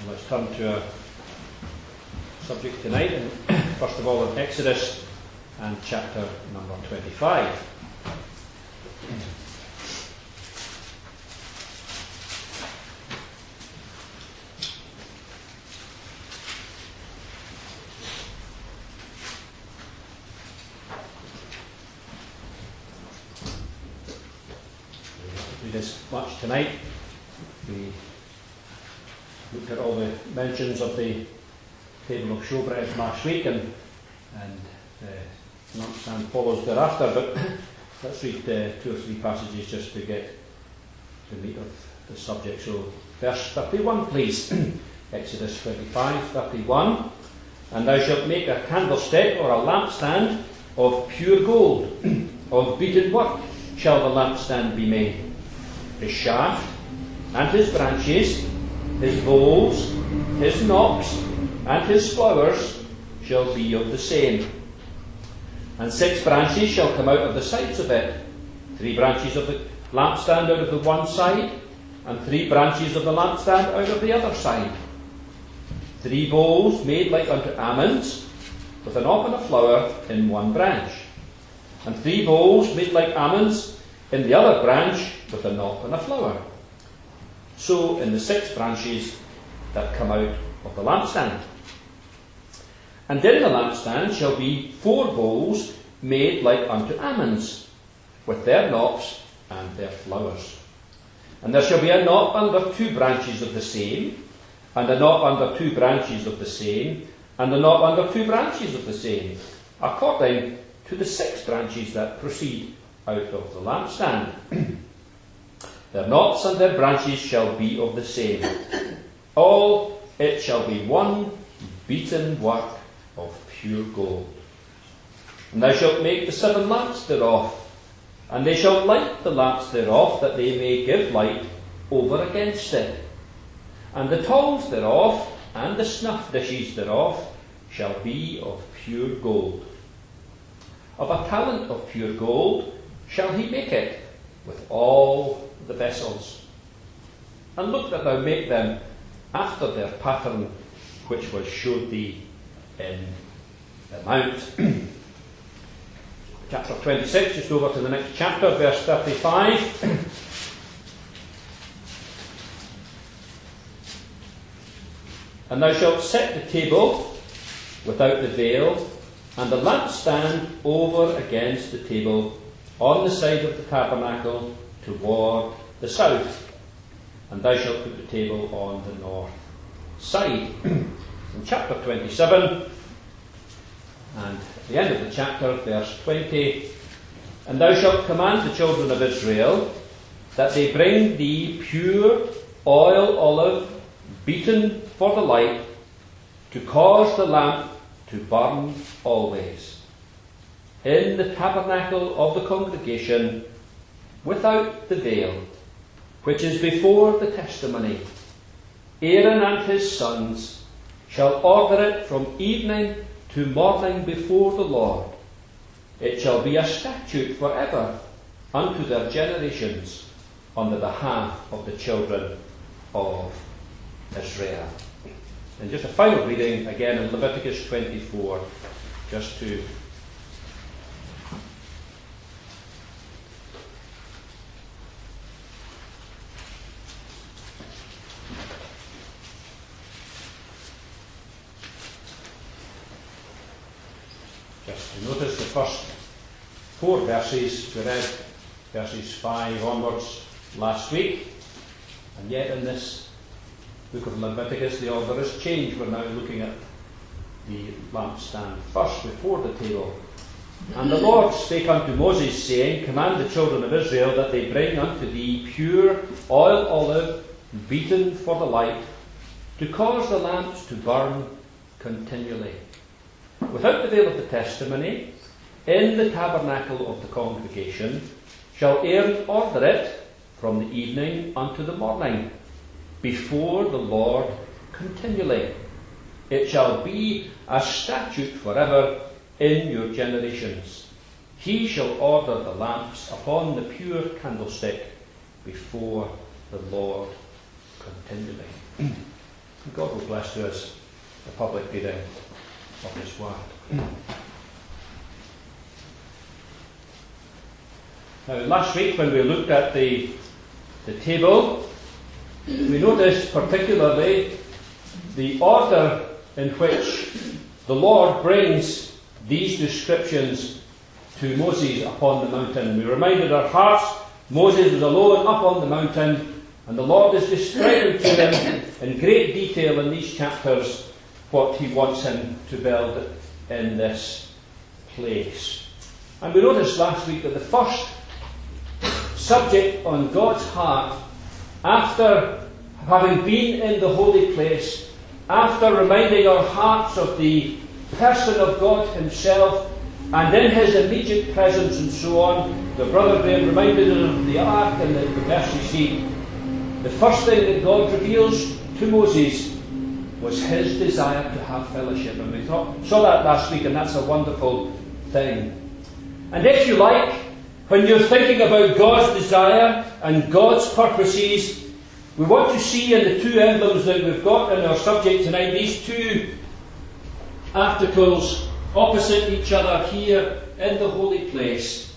Let's turn to our subject tonight, and first of all in Exodus and chapter number 25. We did this much tonight. We looked at all the mentions of the table of showbread last week, and the lampstand follows thereafter, but let's read 2 or 3 passages just to get the meat of the subject. So verse 31 please. Exodus 25:31. And thou shalt make a candlestick or a lampstand of pure gold, of beaten work shall the lampstand be made. His shaft and his branches, his bowls, his knops, and his flowers shall be of the same. And 6 branches shall come out of the sides of it, 3 branches of the lampstand out of the one side, and 3 branches of the lampstand out of the other side. 3 bowls made like unto almonds, with a knop and a flower in one branch. And 3 bowls made like almonds in the other branch, with a knop and a flower. So in the 6 branches that come out of the lampstand. And in the lampstand shall be 4 bowls made like unto almonds, with their knops and their flowers. And there shall be a knop under 2 branches of the same, and a knop under 2 branches of the same, and a knop under 2 branches of the same, according to the 6 branches that proceed out of the lampstand. Their knops and their branches shall be of the same. All it shall be one beaten work of pure gold. And thou shalt make the 7 lamps thereof, and they shall light the lamps thereof, that they may give light over against it. And the tongs thereof, and the snuff dishes thereof, shall be of pure gold. Of a talent of pure gold shall he make it, with all the vessels. And look that thou make them after their pattern which was showed thee in the mount. Chapter 26, just over to the next chapter, verse 35. And thou shalt set the table without the veil, and the lampstand over against the table, on the side of the tabernacle toward the south. And thou shalt put the table on the north side. In chapter 27, and at the end of the chapter, verse 20, and thou shalt command the children of Israel that they bring thee pure oil olive, beaten for the light, to cause the lamp to burn always, in the tabernacle of the congregation, without the veil, which is before the testimony. Aaron and his sons shall order it from evening to morning before the Lord. It shall be a statute forever unto their generations, on the behalf of the children of Israel. And just a final reading again in Leviticus 24, just to notice the first 4 verses. We read verses 5 onwards last week, and yet in this book of Leviticus the order has changed. We're now looking at the lampstand first before the table. And the Lord spake unto Moses, saying, Command the children of Israel that they bring unto thee pure oil olive, beaten for the light, to cause the lamps to burn continually, without the veil of the testimony, in the tabernacle of the congregation, shall Aaron order it from the evening unto the morning, before the Lord continually. It shall be a statute forever in your generations. He shall order the lamps upon the pure candlestick before the Lord continually. God will bless to us the public reading of His Word. Now, last week when we looked at the table, we noticed particularly the order in which the Lord brings these descriptions to Moses upon the mountain. We reminded our hearts Moses was alone up on the mountain, and the Lord is describing to him in great detail in these chapters what He wants him to build in this place. And we noticed last week that the first subject on God's heart, after having been in the holy place, after reminding our hearts of the person of God Himself and in His immediate presence and so on, the brother Graham reminded us of the ark and the mercy seat. The first thing that God reveals to Moses was His desire to have fellowship, and we saw that last week, and that's a wonderful thing. And if you like, when you're thinking about God's desire and God's purposes, we want to see in the two emblems that we've got in our subject tonight, these two articles opposite each other here in the holy place.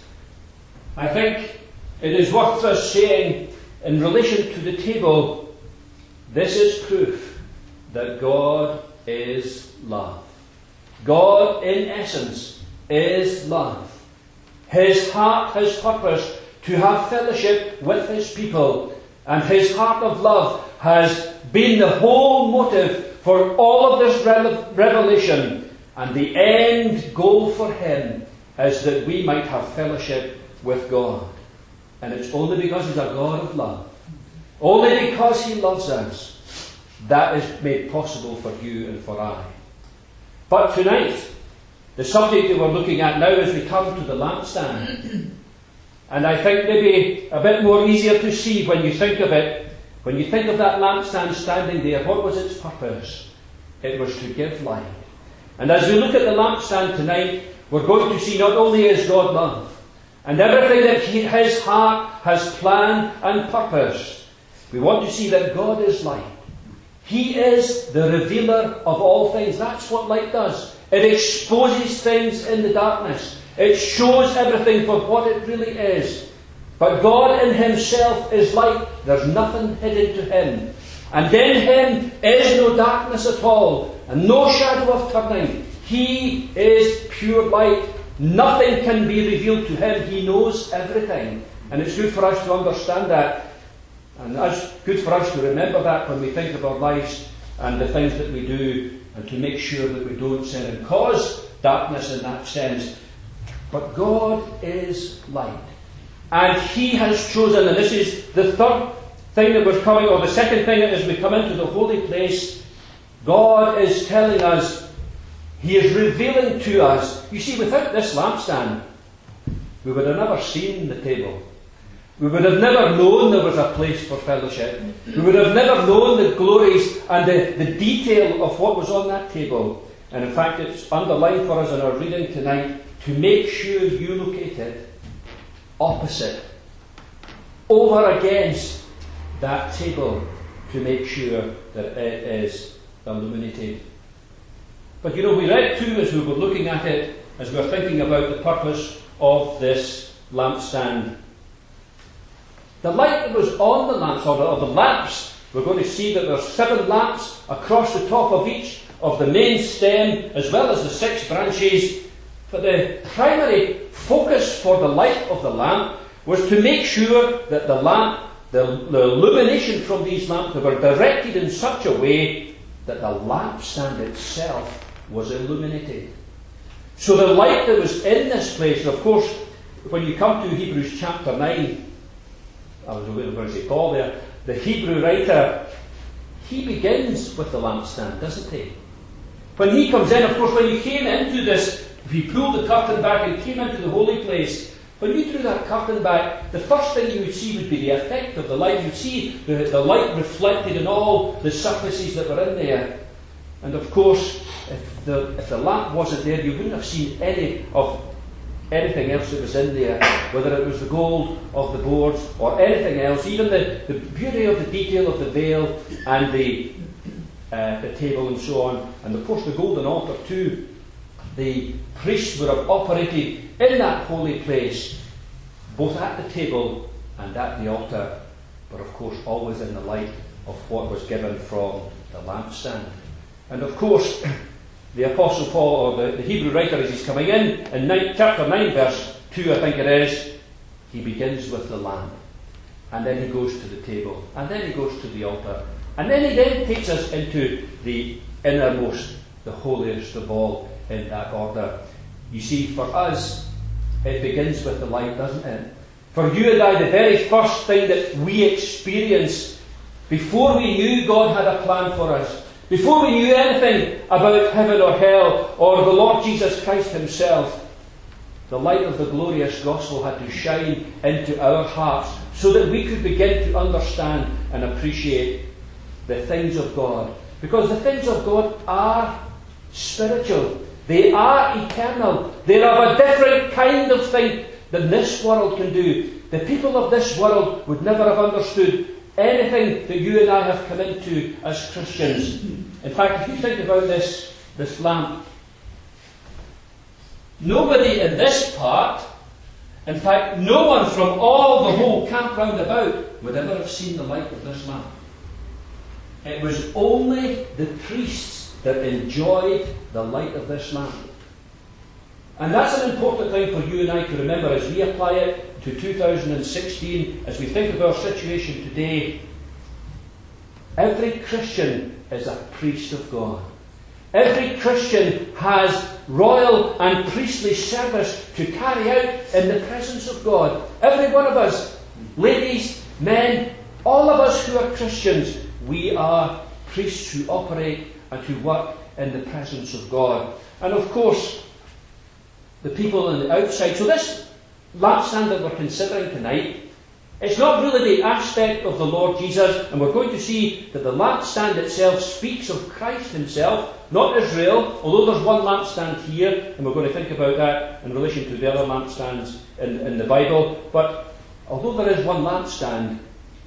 I think it is worth us saying, in relation to the table, this is proof that God is love. God, in essence, is love. His heart, His purpose to have fellowship with His people, and His heart of love has been the whole motive for all of this revelation, and the end goal for Him is that we might have fellowship with God. And it's only because He's a God of love, only because He loves us, that is made possible for you and for I. But tonight, the subject that we're looking at now is we come to the lampstand. And I think maybe a bit more easier to see when you think of it. When you think of that lampstand standing there, what was its purpose? It was to give light. And as we look at the lampstand tonight, we're going to see not only is God love, and everything that His heart has planned and purposed, we want to see that God is light. He is the revealer of all things. That's what light does. It exposes things in the darkness. It shows everything for what it really is. But God in Himself is light. There's nothing hidden to Him. And in Him is no darkness at all, and no shadow of turning. He is pure light. Nothing can be revealed to Him. He knows everything. And it's good for us to understand that. And it's good for us to remember that when we think of our lives and the things that we do, and to make sure that we don't sin and cause darkness in that sense. But God is light. And He has chosen, and this is the third thing that was coming, or the second thing as we come into the holy place, God is telling us, He is revealing to us. You see, without this lampstand, we would have never seen the table. We would have never known there was a place for fellowship. We would have never known the glories and the detail of what was on that table. And in fact, it's underlined for us in our reading tonight to make sure you locate it opposite, over against that table, to make sure that it is illuminated. But you know, we read too, as we were looking at it, as we were thinking about the purpose of this lampstand, the light that was on the lamps, or the lamps, we're going to see that there are 7 lamps across the top of each of the main stem, as well as the 6 branches. But the primary focus for the light of the lamp was to make sure that the lamp, the illumination from these lamps, were directed in such a way that the lampstand itself was illuminated. So the light that was in this place, and of course, when you come to Hebrews chapter 9, I was going to say Paul there, the Hebrew writer, he begins with the lampstand, doesn't he? When he comes in, of course, when you came into this, if you pulled the curtain back and came into the holy place, when you drew that curtain back, the first thing you would see would be the effect of the light. You'd see the light reflected in all the surfaces that were in there. And of course, if the lamp wasn't there, you wouldn't have seen anything else that was in there, whether it was the gold of the boards or anything else, even the beauty of the detail of the veil and the the table and so on. And of course the golden altar too. The priests would have operated in that holy place, both at the table and at the altar, but of course always in the light of what was given from the lampstand. And of course, the Apostle Paul, or the Hebrew writer, as he's coming in chapter 9, verse 2, I think it is, he begins with the lamp. And then he goes to the table. And then he goes to the altar. And then he then takes us into the innermost, the holiest of all, in that order. You see, for us, it begins with the light, doesn't it? For you and I, the very first thing that we experience, before we knew God had a plan for us, before we knew anything about heaven or hell, or the Lord Jesus Christ himself, the light of the glorious gospel had to shine into our hearts so that we could begin to understand and appreciate the things of God. Because the things of God are spiritual. They are eternal. They are of a different kind of thing than this world can do. The people of this world would never have understood anything that you and I have come into as Christians. In fact, if you think about this lamp, nobody in this part, in fact, no one from all the whole camp round about would ever have seen the light of this lamp. It was only the priests that enjoyed the light of this lamp. And that's an important thing for you and I to remember as we apply it to 2016, as we think of our situation today. Every Christian is a priest of God. Every Christian has royal and priestly service to carry out in the presence of God. Every one of us, ladies, men, all of us who are Christians, we are priests who operate and who work in the presence of God. And of course, the people on the outside. So this lampstand that we're considering tonight, it's not really the aspect of the Lord Jesus, and we're going to see that the lampstand itself speaks of Christ himself, not Israel, although there's one lampstand here, and we're going to think about that in relation to the other lampstands in the Bible. But although there is one lampstand,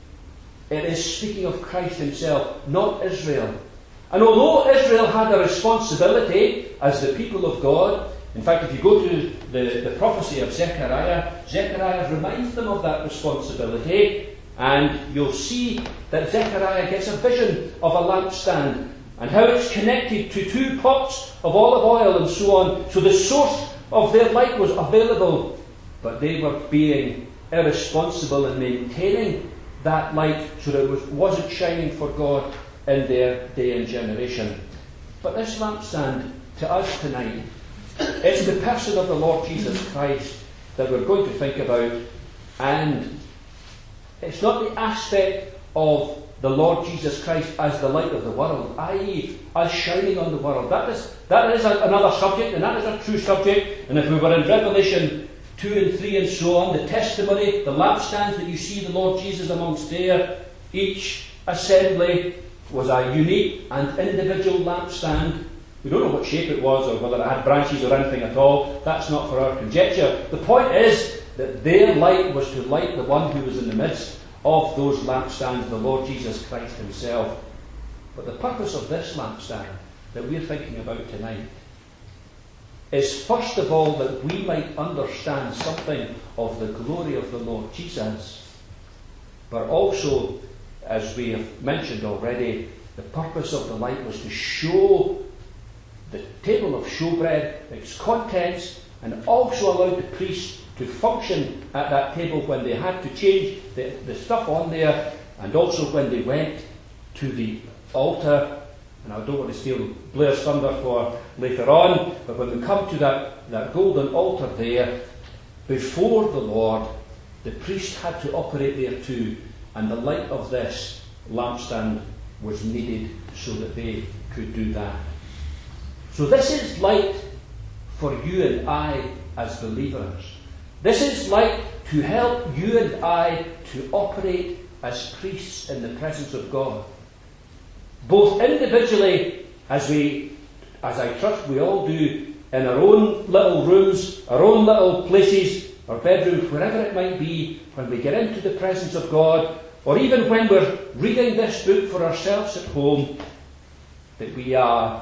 it is speaking of Christ himself, not Israel. And although Israel had a responsibility as the people of God, in fact, if you go to the prophecy of Zechariah, Zechariah reminds them of that responsibility, and you'll see that Zechariah gets a vision of a lampstand and how it's connected to 2 pots of olive oil and so on. So the source of their light was available, but they were being irresponsible in maintaining that light so that it wasn't shining for God in their day and generation. But this lampstand, to us tonight, it's the person of the Lord Jesus Christ that we're going to think about, and it's not the aspect of the Lord Jesus Christ as the light of the world, i.e. as shining on the world. That is another subject, and that is a true subject. And if we were in Revelation 2 and 3 and so on, the testimony, the lampstands that you see the Lord Jesus amongst there, each assembly was a unique and individual lampstand. We don't know what shape it was or whether it had branches or anything at all. That's not for our conjecture. The point is that their light was to light the one who was in the midst of those lampstands, the Lord Jesus Christ himself. But the purpose of this lampstand that we're thinking about tonight is first of all that we might understand something of the glory of the Lord Jesus, but also, as we have mentioned already, the purpose of the light was to show the table of showbread, its contents, and also allowed the priests to function at that table when they had to change the stuff on there, and also when they went to the altar. And I don't want to steal Blair's thunder for later on, but when we come to that golden altar there, before the Lord, the priest had to operate there too, and the light of this lampstand was needed so that they could do that. So this is light for you and I as believers. This is light to help you and I to operate as priests in the presence of God. Both individually, as I trust we all do, in our own little rooms, our own little places, our bedrooms, wherever it might be, when we get into the presence of God, or even when we're reading this book for ourselves at home, that we are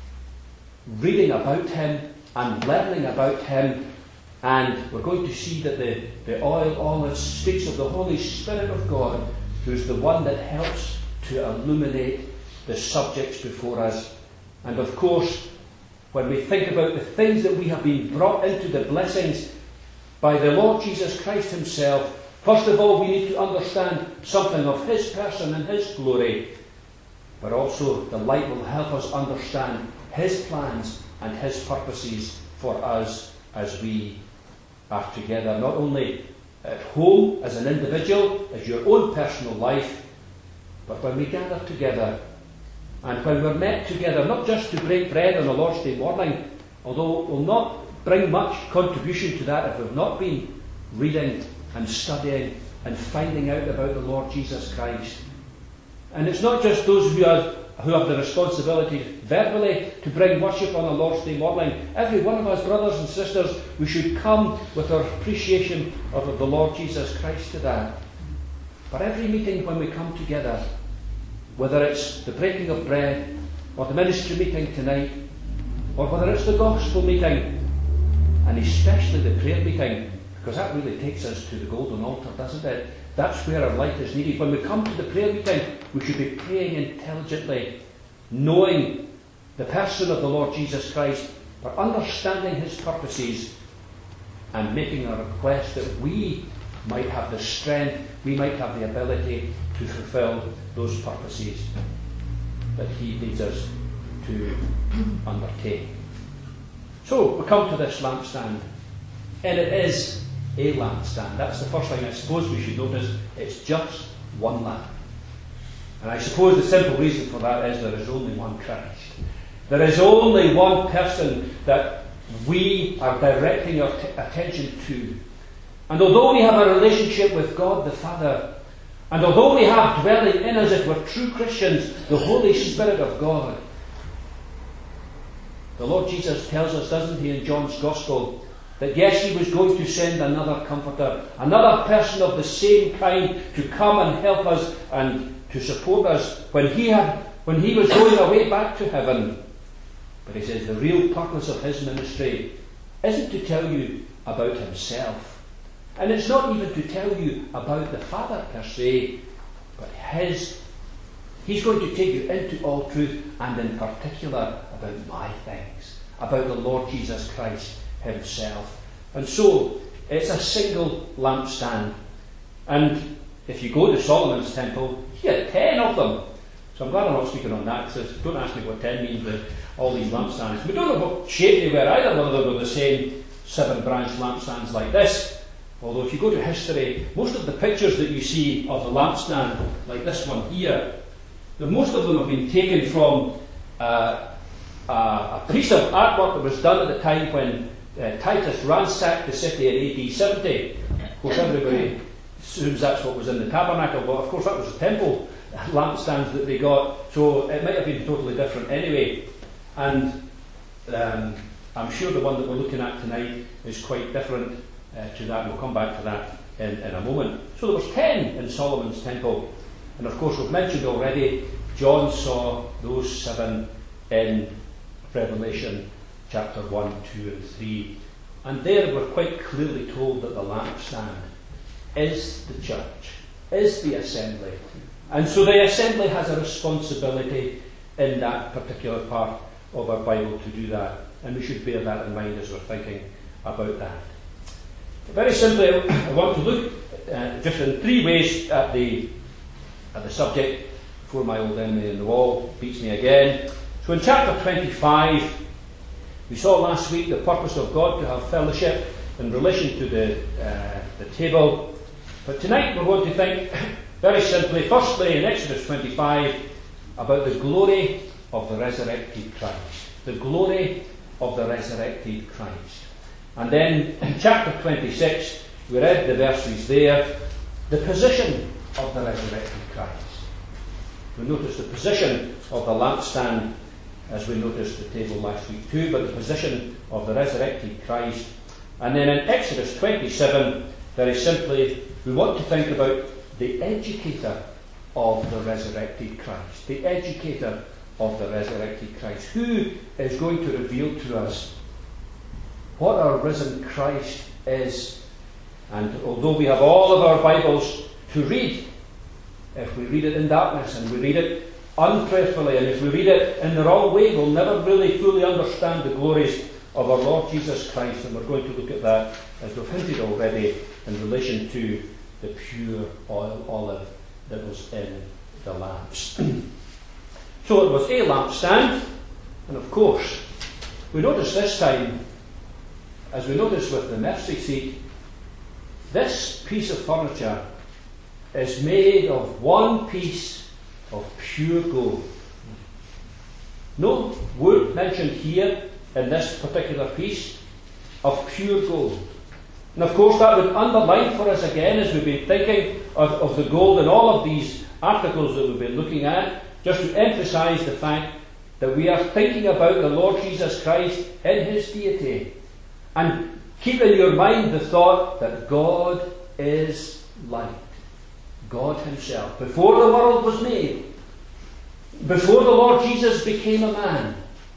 reading about him and learning about him, and we're going to see that the olive speaks of the Holy Spirit of God, who's the one that helps to illuminate the subjects before us. And of course, when we think about the things that we have been brought into, the blessings by the Lord Jesus Christ himself, first of all we need to understand something of his person and his glory, but also the light will help us understand his plans and his purposes for us as we are together, not only at home as an individual, as your own personal life, but when we gather together and when we're met together, not just to break bread on a Lord's Day morning, although it will not bring much contribution to that if we've not been reading and studying and finding out about the Lord Jesus Christ. And it's not just those who have the responsibility verbally to bring worship on a Lord's Day morning. Every one of us, brothers and sisters, we should come with our appreciation of the Lord Jesus Christ to that. But every meeting when we come together, whether it's the breaking of bread, or the ministry meeting tonight, or whether it's the gospel meeting, and especially the prayer meeting, because that really takes us to the golden altar, doesn't it? That's where our light is needed. When we come to the prayer meeting, we should be praying intelligently, knowing the person of the Lord Jesus Christ, but understanding his purposes, and making a request that we might have the strength, we might have the ability to fulfill those purposes that he leads us to undertake. So we come to this lampstand, and it is a lampstand. That's the first thing I suppose we should notice. It's just one lamp. And I suppose the simple reason for that is there is only one Christ. There is only one person that we are directing our attention to. And although we have a relationship with God the Father, and although we have dwelling in us, if we're true Christians, the Holy Spirit of God, the Lord Jesus tells us, doesn't he, in John's Gospel, that yes, he was going to send another comforter, another person of the same kind to come and help us and to support us when he was going away back to heaven. But he says the real purpose of his ministry isn't to tell you about himself. And it's not even to tell you about the Father per se, but he's going to take you into all truth, and in particular about my things, about the Lord Jesus Christ himself. And so it's a single lampstand. And if you go to Solomon's temple, he had 10 of them. So I'm glad I'm not speaking on that, because don't ask me what 10 means with all these lampstands. We don't know what shape they were either, whether they were the same 7-branch lampstands like this. Although if you go to history, most of the pictures that you see of the lampstand, like this one here, most of them have been taken from a piece of artwork that was done at the time when Titus ransacked the city in AD 70. Of course, everybody assumes that's what was in the tabernacle, but of course that was the temple lampstands that they got, so it might have been totally different anyway. And I'm sure the one that we're looking at tonight is quite different to that. We'll come back to that in a moment. So there was 10 in Solomon's temple, and of course we've mentioned already John saw those 7 in Revelation chapter 1, 2 and 3, and there we're quite clearly told that the lampstand is the church, is the assembly, and so the assembly has a responsibility in that particular part of our Bible to do that, and we should bear that in mind as we're thinking about that. Very simply, I want to look just in 3 ways at the subject before my old enemy in the wall beats me again. So in chapter 25, we saw last week the purpose of God to have fellowship in relation to the table. But tonight we're going to think very simply, firstly in Exodus 25, about the glory of the resurrected Christ. The glory of the resurrected Christ. And then in chapter 26, we read the verses there, the position of the resurrected Christ. We noticed the position of the lampstand, as we noticed the table last week too, but the position of the resurrected Christ. And then in Exodus 27, very simply, we want to think about the educator of the resurrected Christ. The educator of the resurrected Christ. Who is going to reveal to us what our risen Christ is? And although we have all of our Bibles to read, if we read it in darkness and we read it unprayerfully, and if we read it in the wrong way, we'll never really fully understand the glories of our Lord Jesus Christ. And we're going to look at that, as we've hinted already, in relation to the pure olive that was in the lamps. So it was a lampstand, and of course, we notice this time, as we notice with the mercy seat, this piece of furniture is made of one piece of pure gold. No wood mentioned here in this particular piece, of pure gold. And of course that would underline for us again, as we've been thinking of the gold in all of these articles that we've been looking at, just to emphasise the fact that we are thinking about the Lord Jesus Christ in his deity. And keep in your mind the thought that God is light. God himself. Before the world was made, before the Lord Jesus became a man,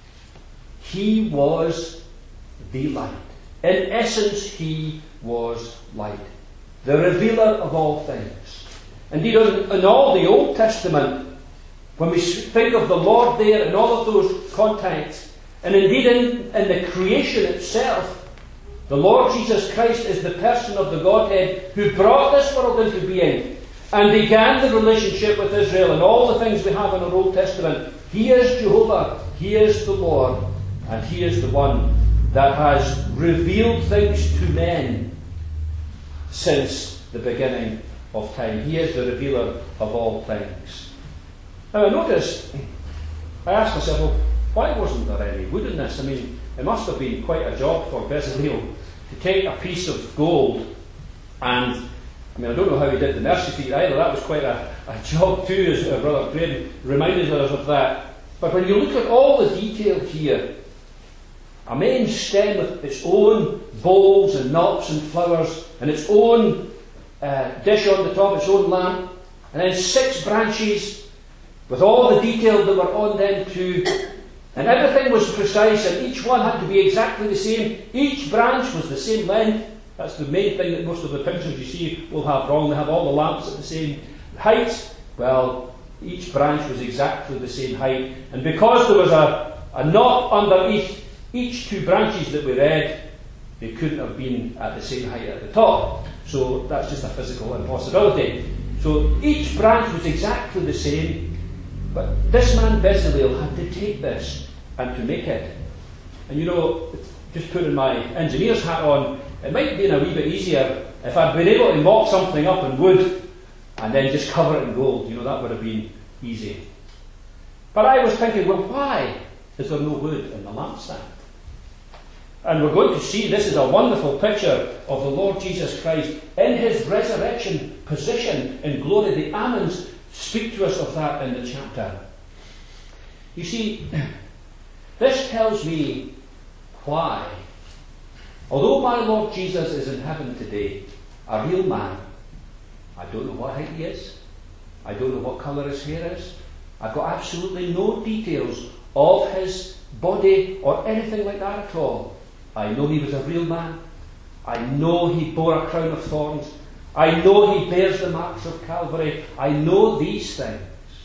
he was the light. In essence, he was light, the revealer of all things. Indeed, in all the Old Testament, when we think of the Lord there in all of those contexts, and indeed in the creation itself, the Lord Jesus Christ is the person of the Godhead who brought this world into being and began the relationship with Israel and all the things we have in our Old Testament. He is Jehovah, he is the Lord, and he is the one that has revealed things to men since the beginning of time. He is the revealer of all things. Now I noticed, I asked myself, well, why wasn't there any wood in this? I mean, it must have been quite a job for Bezalel to take a piece of gold, and I mean, I don't know how he did the mercy seat either. That was quite a job too, as Brother Braden reminded us of that. But when you look at all the detail here, a main stem with its own bowls and knops and flowers, and its own dish on the top, its own lamp, and then 6 branches with all the detail that were on them too. And everything was precise, and each one had to be exactly the same. Each branch was the same length. That's the main thing that most of the pictures you see will have wrong. They have all the lamps at the same height. Well, each branch was exactly the same height. And because there was a knot underneath each 2 branches that we read, they couldn't have been at the same height at the top. So that's just a physical impossibility. So each branch was exactly the same. But this man Bezalel had to take this and to make it. And you know, just putting my engineer's hat on, it might have been a wee bit easier if I'd been able to mock something up in wood and then just cover it in gold. You know, that would have been easy. But I was thinking, well, why is there no wood in the lampstand? And we're going to see this is a wonderful picture of the Lord Jesus Christ in his resurrection position in glory. The Amens speak to us of that in the chapter. You see, this tells me why, although my Lord Jesus is in heaven today, a real man, I don't know what height he is, I don't know what colour his hair is, I've got absolutely no details of his body or anything like that at all. I know he was a real man. I know he bore a crown of thorns. I know he bears the marks of Calvary. I know these things.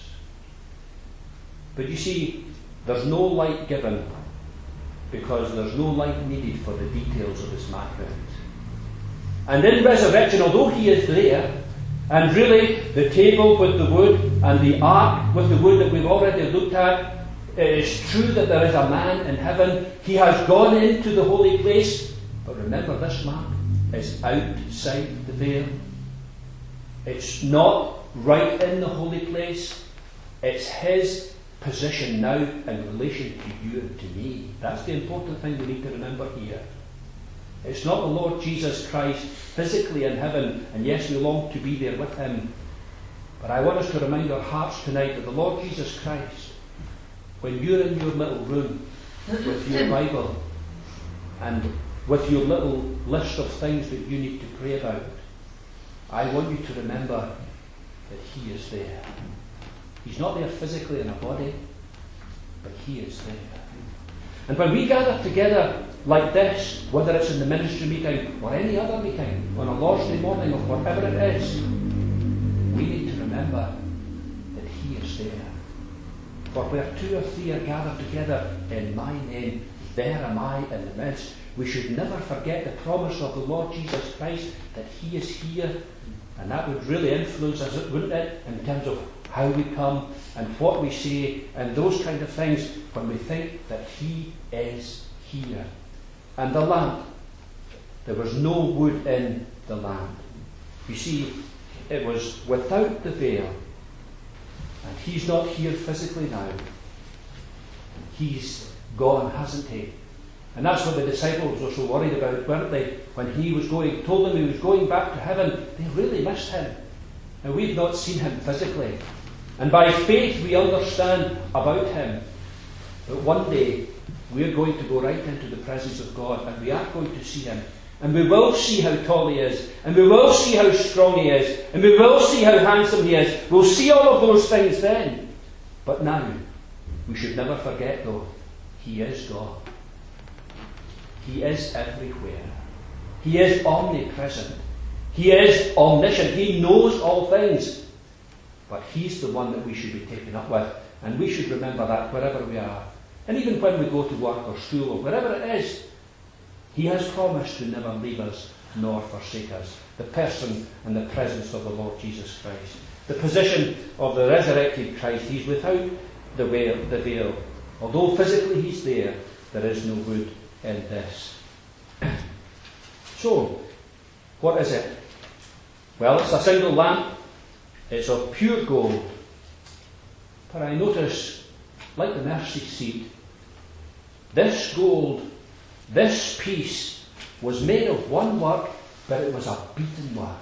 But you see, there's no light given because there's no light needed for the details of his manhood. And in resurrection, although he is there, and really the table with the wood and the ark with the wood that we've already looked at, it is true that there is a man in heaven. He has gone into the holy place. But remember, this lamp is outside the veil. It's not right in the holy place. It's his position now in relation to you and to me. That's the important thing we need to remember here. It's not the Lord Jesus Christ physically in heaven, and yes, we long to be there with him. But I want us to remind our hearts tonight that the Lord Jesus Christ, when you're in your little room with your Bible and with your little list of things that you need to pray about, I want you to remember that he is there. He's not there physically in a body. but He is there. And when we gather together like this, whether it's in the ministry meeting or any other meeting, on a Lord's morning or whatever it is, we need to remember that He is there. For where 2 or 3 are gathered together in my name, there am I in the midst. We should never forget the promise of the Lord Jesus Christ that He is here. And that would really influence us, wouldn't it, in terms of how we come and what we say and those kind of things when we think that He is here. And the lamp, there was no wood in the lamp. You see, it was without the veil. And He's not here physically now. He's gone, hasn't He? And that's what the disciples were so worried about, weren't they? When He was going, told them He was going back to heaven, they really missed Him. And we've not seen Him physically. And by faith we understand about Him. But one day we're going to go right into the presence of God, and we are going to see Him. And we will see how tall He is, and we will see how strong He is, and we will see how handsome He is. We'll see all of those things then. But now, we should never forget though, He is God. He is everywhere. He is omnipresent. He is omniscient. He knows all things. But He's the one that we should be taken up with. And we should remember that wherever we are. And even when we go to work or school or wherever it is, He has promised to never leave us nor forsake us. The person and the presence of the Lord Jesus Christ. The position of the resurrected Christ. He's without the veil. Although physically He's there is no wood in this. So, what is it? Well, it's a single lamp. It's of pure gold. But I notice, like the mercy seat, this gold, this piece, was made of one work, but it was a beaten work.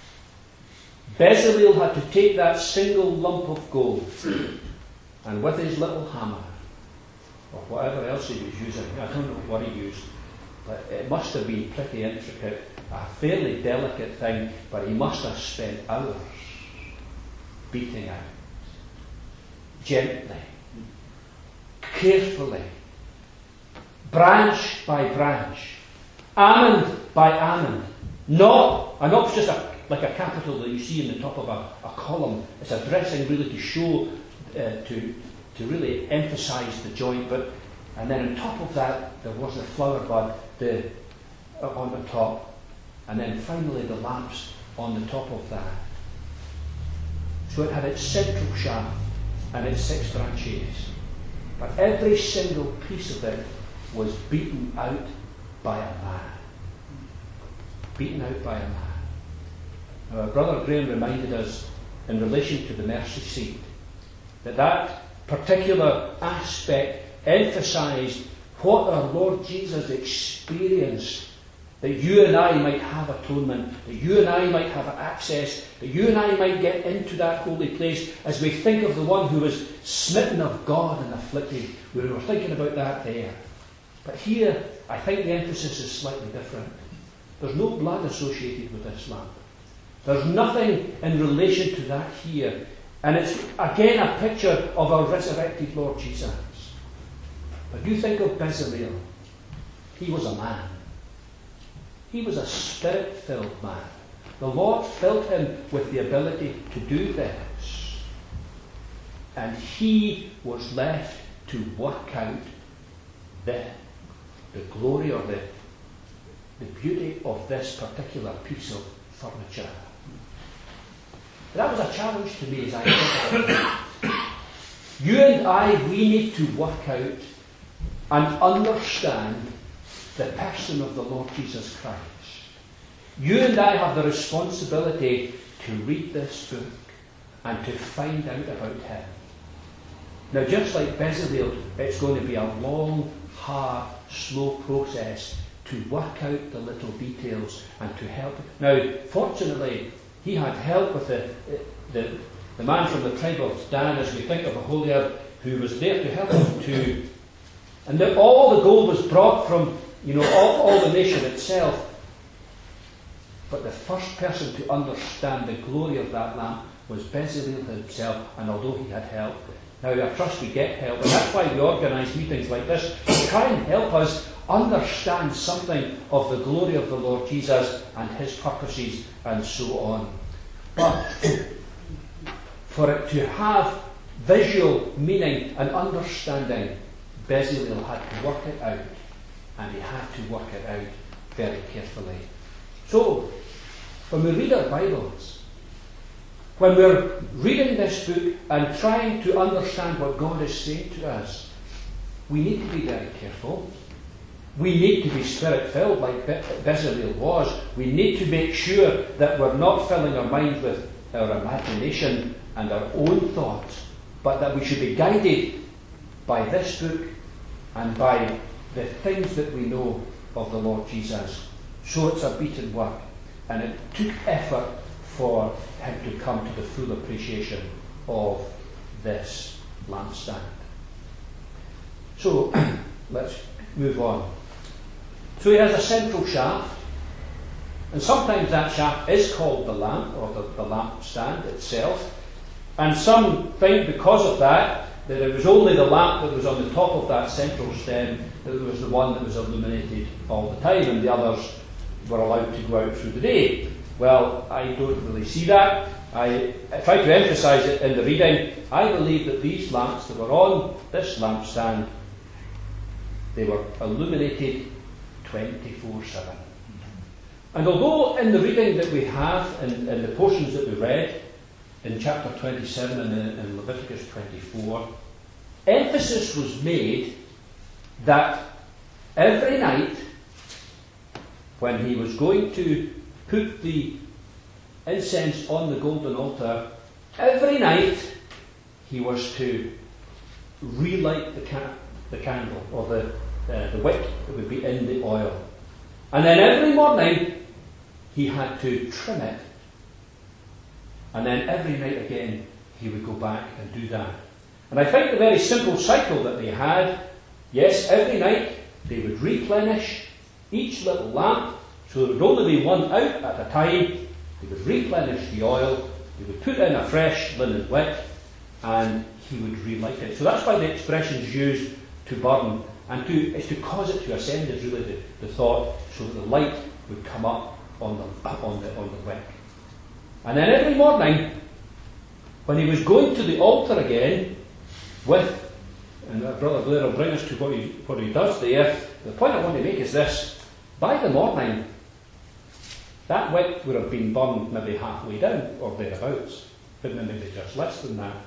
Bezalel had to take that single lump of gold, and with his little hammer, or whatever else he was using, I don't know what he used, but it must have been pretty intricate, a fairly delicate thing, but he must have spent hours beating out, gently, carefully, branch by branch, almond by almond, not just like a capital that you see in the top of a column. It's a dressing really to show, to really emphasise the joint, and then on top of that there was the flower bud on the top, and then finally the lamps on the top of that. So it had its central shaft and its 6 branches, but every single piece of it was beaten out by a man. Beaten out by a man. Now, Brother Graham reminded us in relation to the mercy seat that particular aspect emphasised what our Lord Jesus experienced, that you and I might have atonement, that you and I might have access, that you and I might get into that holy place as we think of the one who was smitten of God and afflicted. We were thinking about that there. But here, I think the emphasis is slightly different. There's no blood associated with this lamp. There's nothing in relation to that here. And it's again a picture of our resurrected Lord Jesus. But you think of Bezalel. He was a man. He was a spirit-filled man. The Lord filled him with the ability to do this. And he was left to work out the glory or the beauty of this particular piece of furniture. That was a challenge to me as I think about it. You and I, we need to work out and understand the person of the Lord Jesus Christ. You and I have the responsibility to read this book and to find out about him. Now, just like Bezalel, it's going to be a long, hard, slow process to work out the little details and to help. Now, fortunately, he had help with the man from the tribe of Dan, as we think of Aholiab, who was there to help him to. And all the gold was brought from, all the nation itself. But the first person to understand the glory of that lamp was Bezalel himself, and although he had help, Now, I trust we get help, and that's why we organise meetings like this, to try and help us understand something of the glory of the Lord Jesus and his purposes and so on. But for it to have visual meaning and understanding, Bezalel had to work it out, and he had to work it out very carefully. So, when we read our Bibles, when we're reading this book and trying to understand what God is saying to us, we need to be very careful. We need to be Spirit-filled like Bezalel was. We need to make sure that we're not filling our minds with our imagination and our own thoughts, but that we should be guided by this book and by the things that we know of the Lord Jesus. So it's a beaten work, and it took effort for him to come to the full appreciation of this lampstand. So let's move on. So he has a central shaft, and sometimes that shaft is called the lamp, or the lampstand itself. And some think because of that it was only the lamp that was on the top of that central stem that was the one that was illuminated all the time, and the others were allowed to go out through the day. Well, I don't really see that. I try to emphasise it in the reading. I believe that these lamps that were on this lampstand, they were illuminated 24/7. And although in the reading that we have, in the portions that we read, in chapter 27 and in Leviticus 24, emphasis was made that every night when he was going to put the incense on the golden altar, every night he was to relight the candle, or the wick that would be in the oil. And then every morning he had to trim it. And then every night again he would go back and do that. And I think the very simple cycle that they had, yes, every night they would replenish each little lamp, so there would only be one out at a time. They would replenish the oil, they would put in a fresh linen wick, and he would relight it. So that's why the expression is used, to burn, and it's to cause it to ascend, is really the thought, so that the light would come up on the wick. And then every morning, when he was going to the altar again, and Brother Blair will bring us to what he does there, the point I want to make is this: by the morning, that wick would have been burned maybe halfway down, or thereabouts, but maybe just less than that.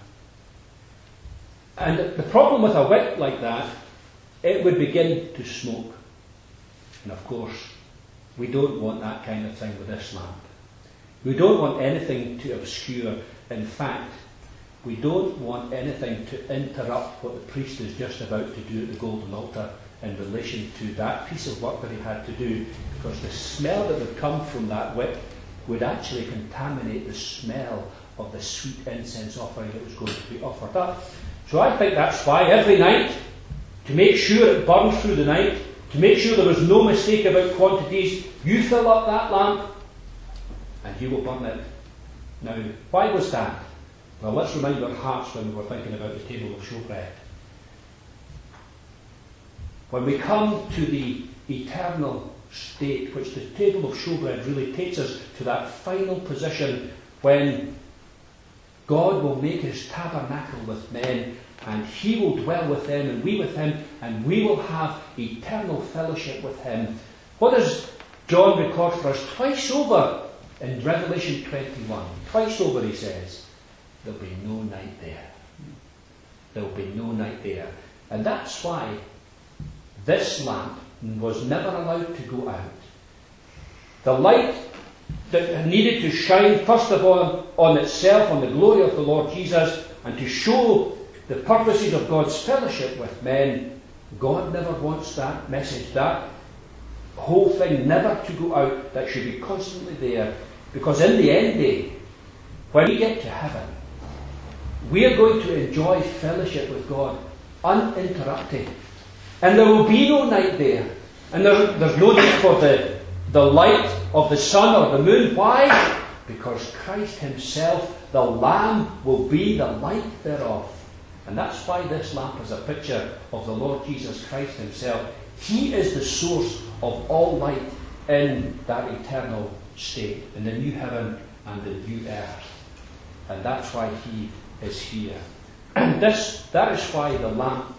And the problem with a wick like that, it would begin to smoke. And of course, we don't want that kind of thing with this lamp. We don't want anything to obscure. In fact, we don't want anything to interrupt what the priest is just about to do at the golden altar in relation to that piece of work that he had to do, because the smell that would come from that wick would actually contaminate the smell of the sweet incense offering that was going to be offered up. So I think that's why every night, to make sure it burns through the night, to make sure there was no mistake about quantities, you fill up that lamp and you will burn it. Now, why was that? Well, let's remind our hearts when we're thinking about the table of showbread. When we come to the eternal state, which the table of showbread really takes us to that final position when God will make his tabernacle with men, and he will dwell with them, and we with him, and we will have eternal fellowship with him. What does John record for us twice over in Revelation 21? Twice over he says, there'll be no night there. There'll be no night there. And that's why this lamp was never allowed to go out. The light that needed to shine first of all on itself, on the glory of the Lord Jesus, and to show the purposes of God's fellowship with men, God never wants that message, that whole thing never to go out. That should be constantly there, because in the end day, when we get to heaven, we are going to enjoy fellowship with God uninterrupted, and there will be no night there, and there's no need for the light of the sun or the moon. Why? Because Christ himself, the Lamb, will be the light thereof. And that's why this lamp is a picture of the Lord Jesus Christ himself. He is the source of all light in that eternal state, in the new heaven and the new earth. And that's why he is here. And that is why the lamps,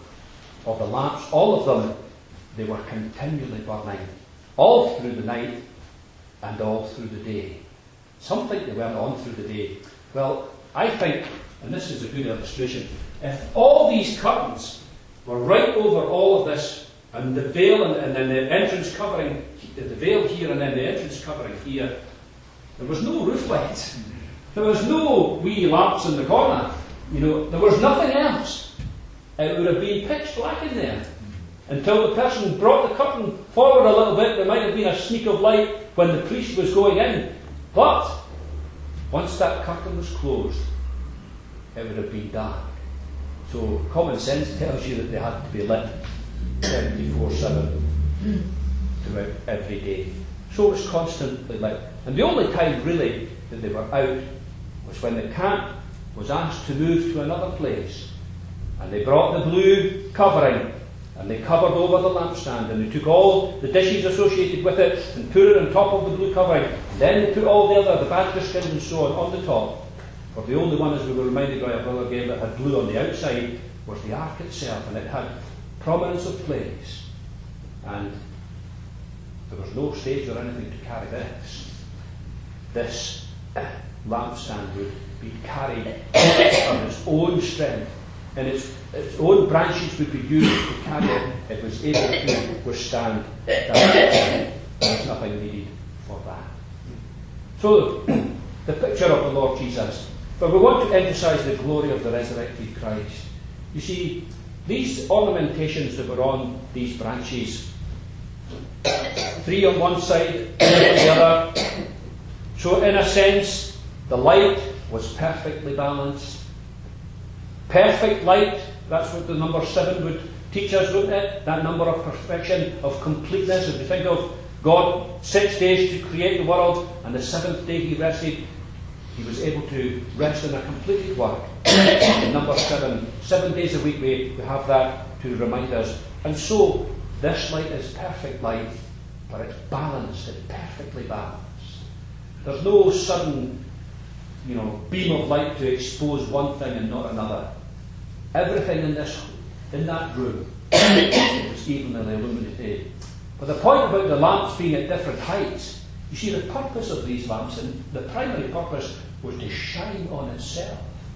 all of them, they were continually burning, all through the night and all through the day. Some think they weren't on through the day. Well, I think, and this is a good illustration, if all these curtains were right over all of this, and the veil and then the entrance covering, the veil here and then the entrance covering here, there was no roof lights. There was no wee lamps in the corner. There was nothing else. It would have been pitch black in there. Until the person brought the curtain forward a little bit, there might have been a sneak of light when the priest was going in. But once that curtain was closed, it would have been dark. So common sense tells you that they had to be lit 24/7 throughout every day. So it was constantly lit. And the only time really that they were out was when the camp was asked to move to another place. And they brought the blue covering and they covered over the lampstand, and they took all the dishes associated with it and put it on top of the blue covering. And then they put all the badger skins and so on the top. For the only one, as we were reminded by our brother again, that had blue on the outside was the ark itself, and it had prominence of place. And there was no stage or anything to carry this. This lampstand would be carried on its own strength, and its own branches would be used to carry it. It was able to withstand that. There was nothing needed for that. So, the picture of the Lord Jesus. But we want to emphasize the glory of the resurrected Christ. You see, these ornamentations that were on these branches, 3 on one side, 3 on the other. So in a sense, the light was perfectly balanced. Perfect light, that's what the number 7 would teach us, wouldn't it? That number of perfection, of completeness. If you think of God, 6 days to create the world, and the 7th day he rested, he was able to rest in a completed work. And number 7, 7 days a week we have that to remind us. And so, this light is perfect light, but it's balanced, it's perfectly balanced. There's no sudden, beam of light to expose one thing and not another. Everything in that room was evenly illuminated. But the point about the lamps being at different heights, you see, the purpose of these lamps, and the primary purpose, was to shine on itself.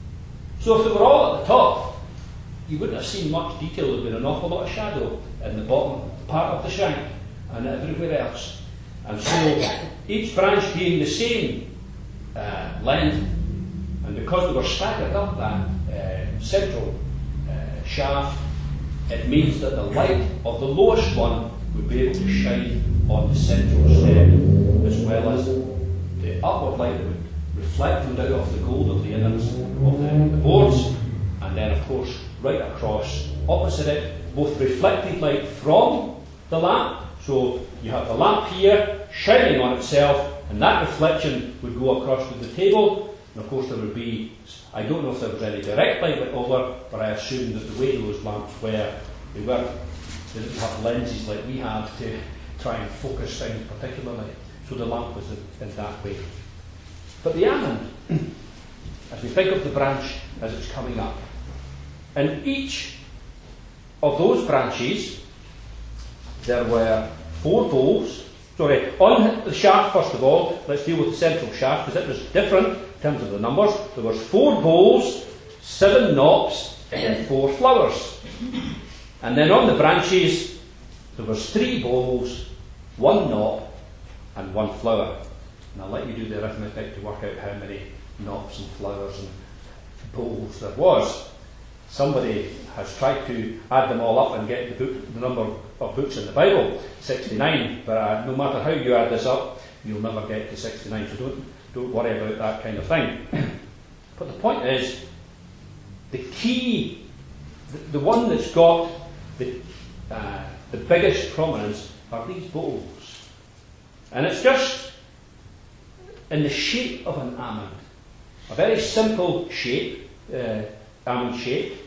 So if they were all at the top, you wouldn't have seen much detail. There would have been an awful lot of shadow in the bottom part of the shank and everywhere else. And so each branch being the same length, and because they were staggered up that central shaft, it means that the light of the lowest one would be able to shine on the central stem, as well as the upward light that would reflect out of the gold of the innards of the boards, and then of course right across opposite it, both reflected light from the lamp. So you have the lamp here shining on itself, and that reflection would go across to the table. And of course there would be, I don't know if there was any direct light over, but I assume that the way those lamps were, they didn't have lenses like we have to try and focus things particularly. So the lamp was in that way. But the almond, as we think of the branch as it's coming up, and each of those branches, there were 4 bowls. On the shaft, first of all, let's deal with the central shaft, because it was different in terms of the numbers. There was 4 bowls, 7 knops, and 4 flowers. And then on the branches, there was 3 bowls, 1 knop, and 1 flower. And I'll let you do the arithmetic to work out how many knops and flowers and bowls there was. Somebody has tried to add them all up and get the number of books in the Bible, 69. But no matter how you add this up, you'll never get to 69. So don't worry about that kind of thing. But the point is, the key, the one that's got the biggest prominence are these bowls. And it's just in the shape of an almond. A very simple shape, almond shape.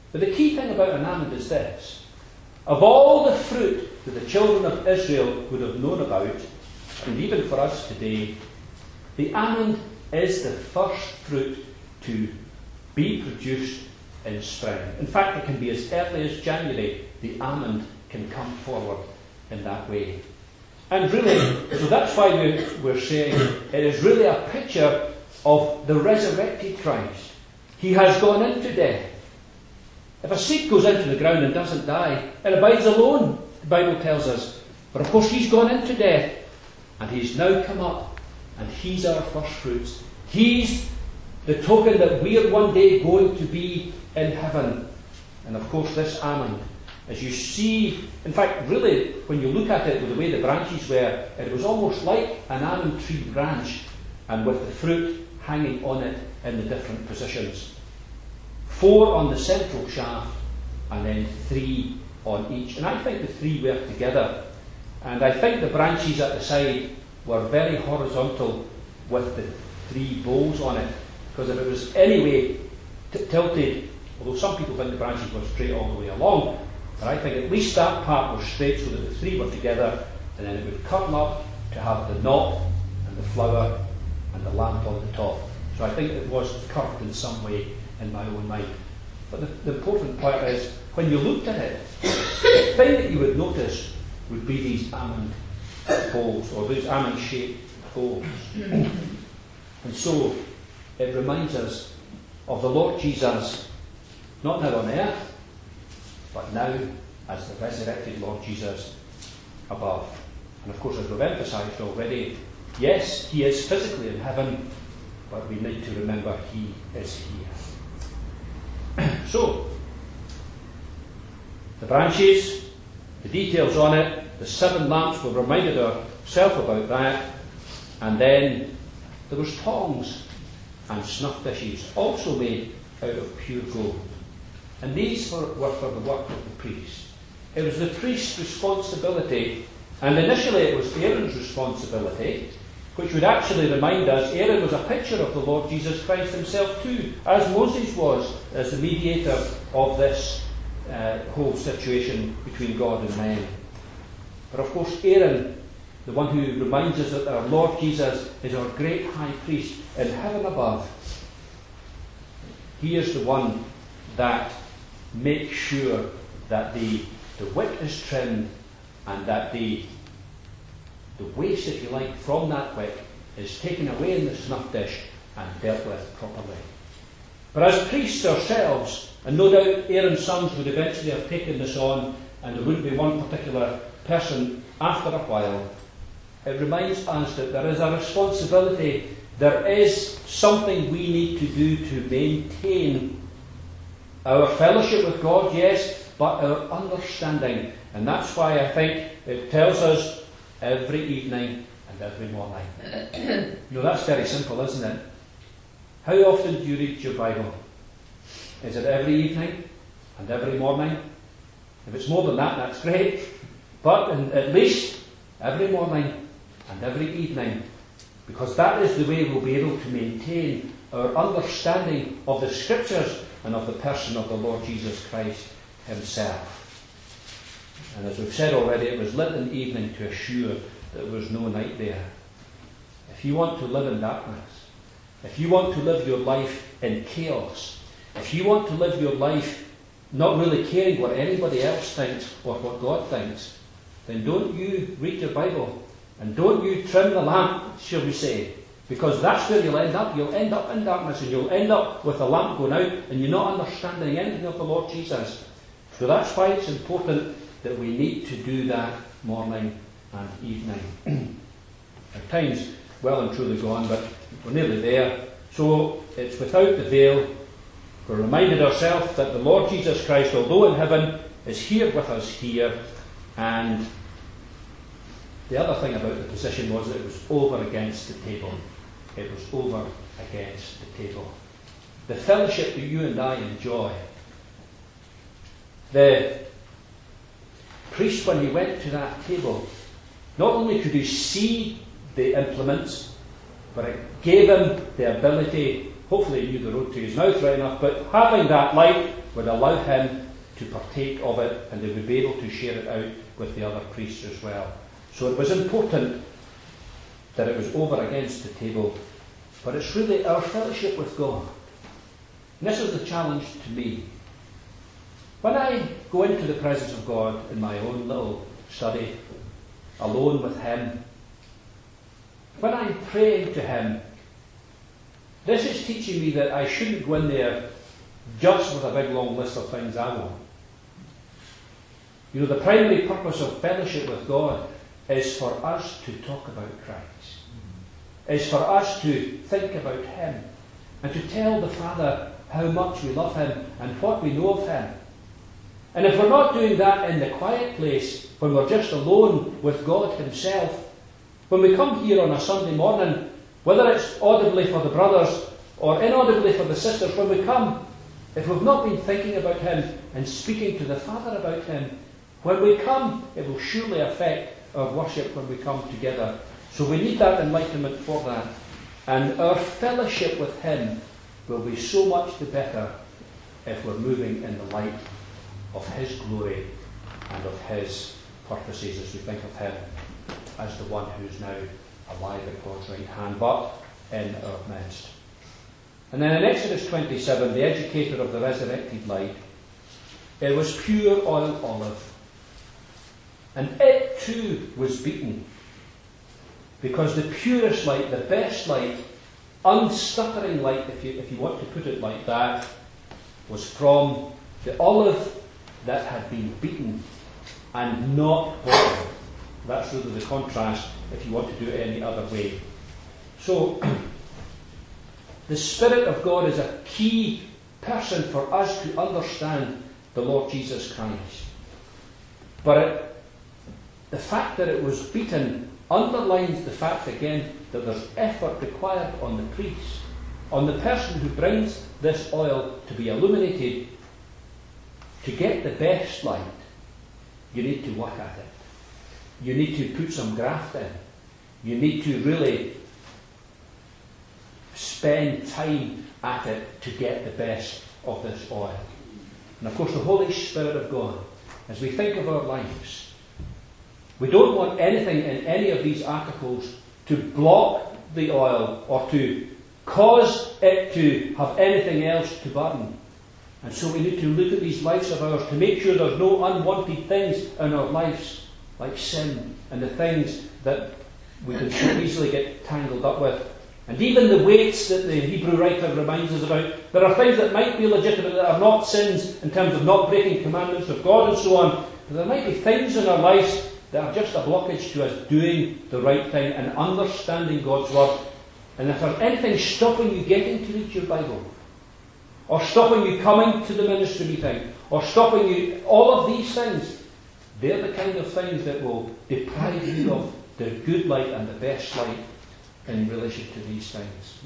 But the key thing about an almond is this. Of all the fruit that the children of Israel would have known about, and even for us today, the almond is the first fruit to be produced in spring. In fact, it can be as early as January. The almond can come forward in that way. And really, so that's why we're saying it is really a picture of the resurrected Christ. He has gone into death. If a seed goes into the ground and doesn't die, it abides alone, the Bible tells us. But of course he's gone into death, and he's now come up, and he's our first fruits. He's the token that we are one day going to be in heaven. And of course this almond, as you see, in fact really when you look at it with the way the branches were, it was almost like an almond tree branch, and with the fruit hanging on it in the different positions. 4 on the central shaft, and then 3 on each. And I think the 3 work together. And I think the branches at the side were very horizontal with the 3 bowls on it. Because if it was anyway tilted, although some people think the branches were straight all the way along, but I think at least that part was straight so that the 3 were together, and then it would curtain up to have the knot and the flower and the lamp on the top. So I think it was curved in some way in my own mind. But the important part is, when you looked at it, the thing that you would notice would be these almond bowls, or these almond-shaped bowls. And so it reminds us of the Lord Jesus, not now on earth, but now as the resurrected Lord Jesus above. And of course, as we've emphasised already, yes, he is physically in heaven, but we need to remember he is here. So, the branches, the details on it, the 7 lamps, we've reminded ourselves about that. And then there was tongs and snuff dishes, also made out of pure gold. And these were for the work of the priest. It was the priest's responsibility, and initially it was Aaron's responsibility, which would actually remind us Aaron was a picture of the Lord Jesus Christ himself too, as Moses was, as the mediator of this whole situation between God and man. But of course Aaron, the one who reminds us that our Lord Jesus is our great high priest in heaven above, he is the one that makes sure that the wick is trimmed, and that the waste, if you like, from that wick is taken away in the snuff dish and dealt with properly. But as priests ourselves, and no doubt Aaron's sons would eventually have taken this on, and there wouldn't be one particular person after a while, it reminds us that there is a responsibility, there is something we need to do to maintain our fellowship with God, yes, but our understanding. And that's why I think it tells us every evening and every morning. That's very simple, isn't it? How often do you read your Bible? Is it every evening and every morning? If it's more than that, that's great. But at least every morning and every evening, because that is the way we'll be able to maintain our understanding of the Scriptures and of the person of the Lord Jesus Christ himself. And as we've said already, it was lit in the evening to assure that there was no night there. If you want to live in darkness, if you want to live your life in chaos, if you want to live your life not really caring what anybody else thinks or what God thinks, then don't you read your Bible, and don't you trim the lamp, shall we say, because that's where you'll end up. You'll end up in darkness, and you'll end up with the lamp going out, and you're not understanding anything of the Lord Jesus. So that's why it's important that we need to do that morning and evening. Our time's well and truly gone, but we're nearly there. So it's without the veil. We're reminded ourselves that the Lord Jesus Christ, although in heaven, is here with us here. And the other thing about the position was that it was over against the table. It was over against the table. The fellowship that you and I enjoy. The priest, when he went to that table, not only could he see the implements, but it gave him the ability, hopefully he knew the road to his mouth right enough, but having that light would allow him to partake of it, and they would be able to share it out with the other priests as well. So it was important that it was over against the table, but it's really our fellowship with God. And this is the challenge to me. When I go into the presence of God in my own little study, alone with him, when I'm praying to him, this is teaching me that I shouldn't go in there just with a big long list of things I want. You know, the primary purpose of fellowship with God is for us to talk about Christ. Is for us to think about him and to tell the Father how much we love him and what we know of him. And if we're not doing that in the quiet place, when we're just alone with God himself, when we come here on a Sunday morning, whether it's audibly for the brothers or inaudibly for the sisters, when we come, if we've not been thinking about him and speaking to the Father about him, when we come, it will surely affect our worship when we come together. So we need that enlightenment for that. And our fellowship with him will be so much the better if we're moving in the light of his glory and of his purposes as we think of him as the one who is now alive at God's right hand, but in our midst. And then in Exodus 27, the educator of the resurrected light, it was pure oil olive. And it too was beaten, because the purest light, the best light, unstuttering light, if you want to put it like that, was from the olive that had been beaten and not boiled. That's really the contrast if you want to do it any other way. So, the Spirit of God is a key person for us to understand the Lord Jesus Christ. But the fact that it was beaten underlines the fact again that there's effort required on the priest, on the person who brings this oil to be illuminated. To get the best light, you need to work at it. You need to put some graft in. You need to really spend time at it to get the best of this oil. And of course the Holy Spirit of God, as we think of our lives, we don't want anything in any of these articles to block the oil or to cause it to have anything else to burn. And so we need to look at these lives of ours to make sure there's no unwanted things in our lives, like sin and the things that we can so easily get tangled up with. And even the weights that the Hebrew writer reminds us about, there are things that might be legitimate that are not sins in terms of not breaking commandments of God and so on. But there might be things in our lives that are just a blockage to us doing the right thing and understanding God's Word. And if there's anything stopping you getting to read your Bible, or stopping you coming to the ministry meeting, or stopping you, all of these things, they're the kind of things that will deprive you of the good light and the best light in relation to these things.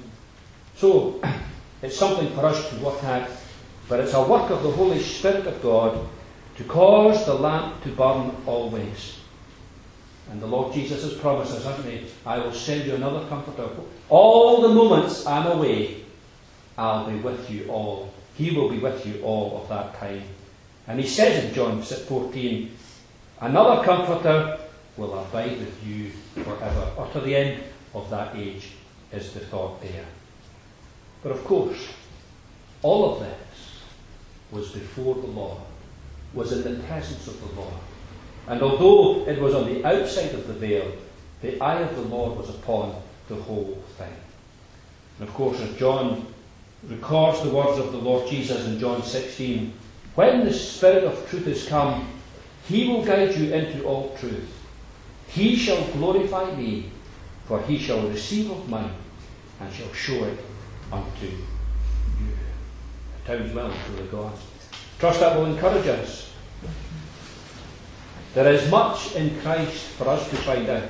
So, it's something for us to work at, but it's a work of the Holy Spirit of God to cause the lamp to burn always. And the Lord Jesus has promised us, hasn't he? I will send you another comforter. All the moments I'm away, I'll be with you all. He will be with you all of that time. And he says in John 14, another comforter will abide with you forever, or to the end of that age is the thought there. But of course, all of this was before the Lord, was in the presence of the Lord. And although it was on the outside of the veil, the eye of the Lord was upon the whole thing. And of course, as John records the words of the Lord Jesus in John 16, when the Spirit of truth is come, he will guide you into all truth. He shall glorify me, for he shall receive of mine, and shall show it unto you. Time's well and truly gone. Trust that will encourage us. There is much in Christ for us to find out.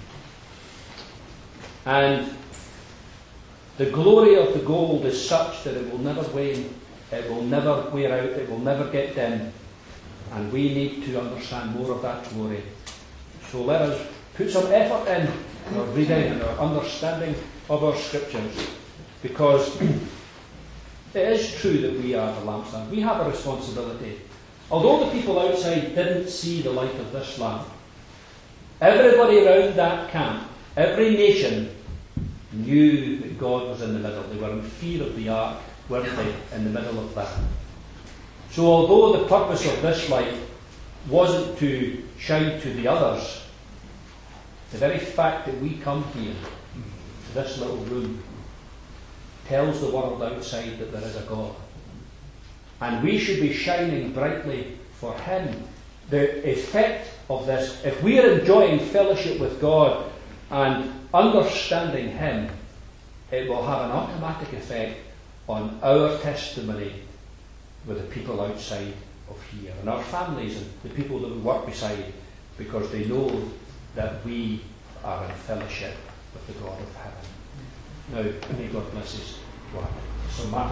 And the glory of the gold is such that it will never wane, it will never wear out, it will never get dim. And we need to understand more of that glory. So let us put some effort in our reading and our understanding of our scriptures, because it is true that we are the lampstand. We have a responsibility. Although the people outside didn't see the light of this lamp, everybody around that camp, every nation, knew that God was in the middle. They were in fear of the ark, weren't they, in the middle of that. So although the purpose of this light wasn't to shine to the others, the very fact that we come here, to this little room, tells the world outside that there is a God. And we should be shining brightly for Him. The effect of this, if we are enjoying fellowship with God and understanding Him, it will have an automatic effect on our testimony with the people outside of here, and our families and the people that we work beside, because they know that we are in fellowship with the God of heaven. Now, may God bless His word. So